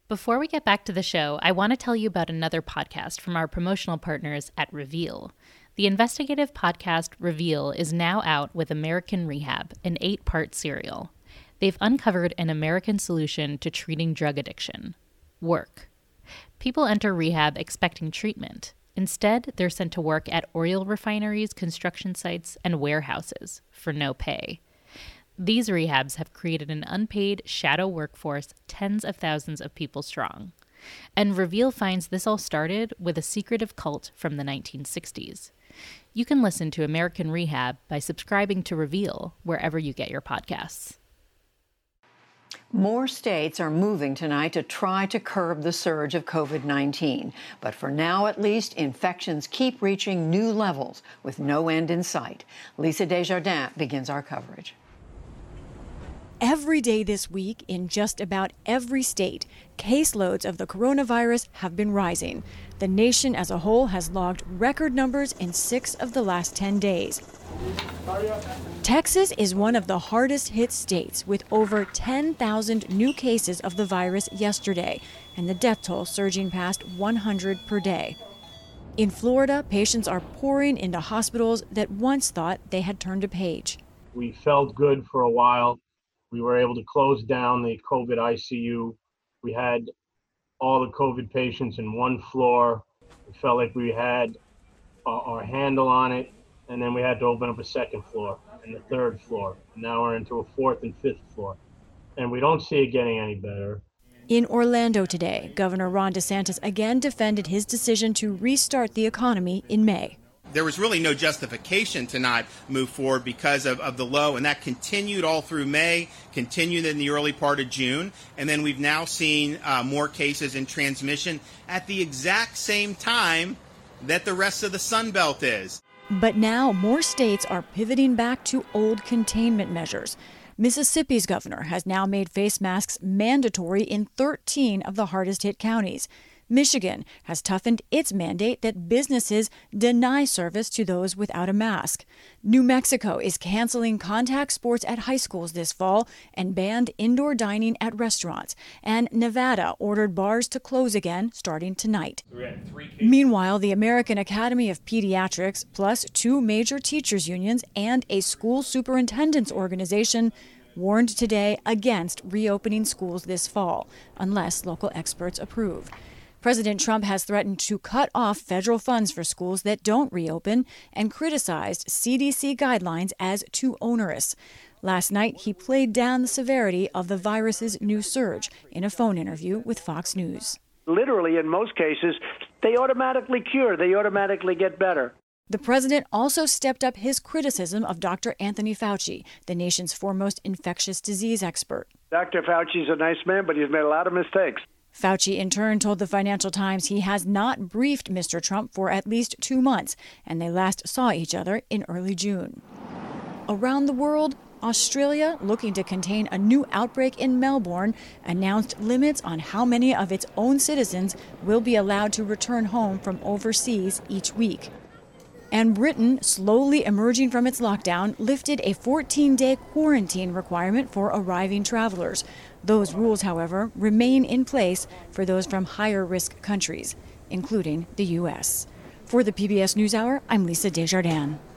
Before we get back to the show, I want to tell you about another podcast from our promotional partners at Reveal. The investigative podcast Reveal is now out with American Rehab, an 8-part serial. They've uncovered an American solution to treating drug addiction: work. People enter rehab expecting treatment. Instead, they're sent to work at oil refineries, construction sites, and warehouses for no pay. These rehabs have created an unpaid shadow workforce tens of thousands of people strong. And Reveal finds this all started with a secretive cult from the 1960s. You can listen to American Rehab by subscribing to Reveal wherever you get your podcasts. More states are moving tonight to try to curb the surge of COVID-19. But for now, at least, infections keep reaching new levels with no end in sight. Lisa Desjardins begins our coverage. Every day this week, in just about every state, caseloads of the coronavirus have been rising. The nation as a whole has logged record numbers in 6 of the last 10 days. Texas is one of the hardest hit states, with over 10,000 new cases of the virus yesterday, and the death toll surging past 100 per day. In Florida, patients are pouring into hospitals that once thought they had turned a page. We felt good for a while. We were able to close down the COVID ICU. We had all the COVID patients in one floor. It felt like we had our handle on it. And then we had to open up a second floor and the third floor. Now we're into a fourth and fifth floor. And we don't see it getting any better. In Orlando today, Governor Ron DeSantis again defended his decision to restart the economy in May. There was really no justification to not move forward because of the low, and that continued all through May, continued in the early part of June, and then we've now seen more cases in transmission at the exact same time that the rest of the Sun Belt is. But now more states are pivoting back to old containment measures. Mississippi's governor has now made face masks mandatory in 13 of the hardest hit counties. Michigan has toughened its mandate that businesses deny service to those without a mask. New Mexico is canceling contact sports at high schools this fall and banned indoor dining at restaurants. And Nevada ordered bars to close again starting tonight. Meanwhile, the American Academy of Pediatrics, plus 2 major teachers' unions and a school superintendents organization, warned today against reopening schools this fall, unless local experts approve. President Trump has threatened to cut off federal funds for schools that don't reopen and criticized CDC guidelines as too onerous. Last night, he played down the severity of the virus's new surge in a phone interview with Fox News. Literally, in most cases, they automatically cure. They automatically get better. The president also stepped up his criticism of Dr. Anthony Fauci, the nation's foremost infectious disease expert. Dr. Fauci's a nice man, but he's made a lot of mistakes. Fauci, in turn, told the Financial Times he has not briefed Mr. Trump for at least 2 months, and they last saw each other in early June. Around the world, Australia, looking to contain a new outbreak in Melbourne, announced limits on how many of its own citizens will be allowed to return home from overseas each week. And Britain, slowly emerging from its lockdown, lifted a 14-day quarantine requirement for arriving travelers. Those rules, however, remain in place for those from higher-risk countries, including the U.S. For the PBS NewsHour, I'm Lisa Desjardins.